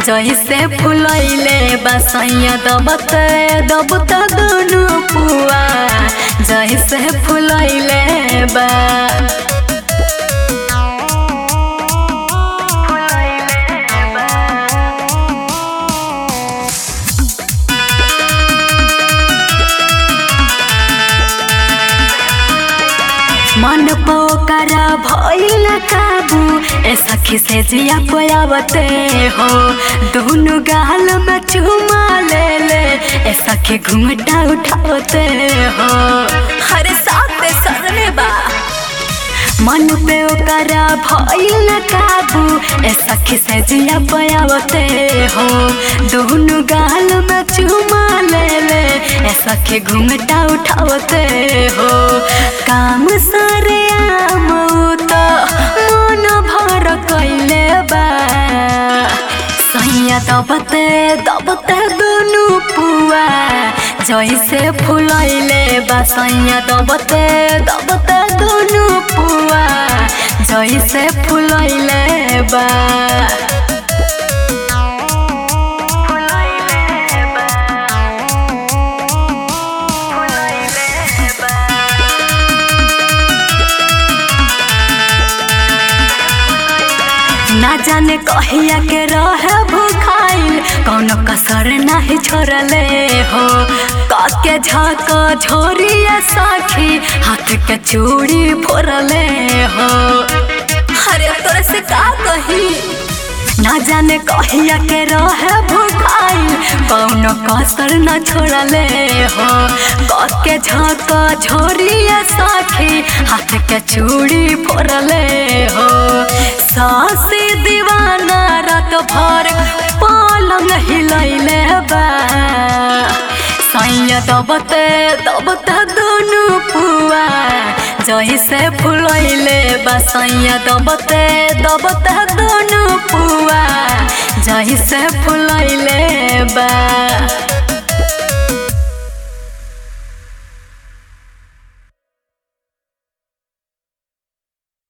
जैसे फुलैले बसैया दबत दुनु पुआ जैसे फुलैले बा मन पोकरा भइल काबू ए सखी से जिया पयावते हो दोनों गाल में चुमा ले ए सखी घुंघटा उठावते हो हरे साथे सरले बा मन पे ओकरा भइल काबू ए सखी से जिया पयावते हो दोनों गाल में चुमा ले ए सखी घुंघटा उठावते हो काम सारे आम तो मन भर कैले बा सैया दबते दुनु पुआ जैसे फुलैले बा सैया दबते दुनु पुआ जैसे फुलैले बा ना जाने कहिया के रहे भूखाइल कौनो कसर नहीं छोड़ले हो काके झाका झोरिया साखी हाथ के चूड़ी फोड़ले हो अरे तोरे से का कही ना जाने कहिया के रहे भूखाइल कौनो कसर न छोड़ले हो काके झाका झोरिया साखी हाथ के चूड़ी फोड़ले हो सासी दीवाना रात भर पलंग हिलैले बा सैया दबते दुनु पुआ जैसे फुलैले बा सैया दबते दुनु पुआ जैसे फुलैले बा।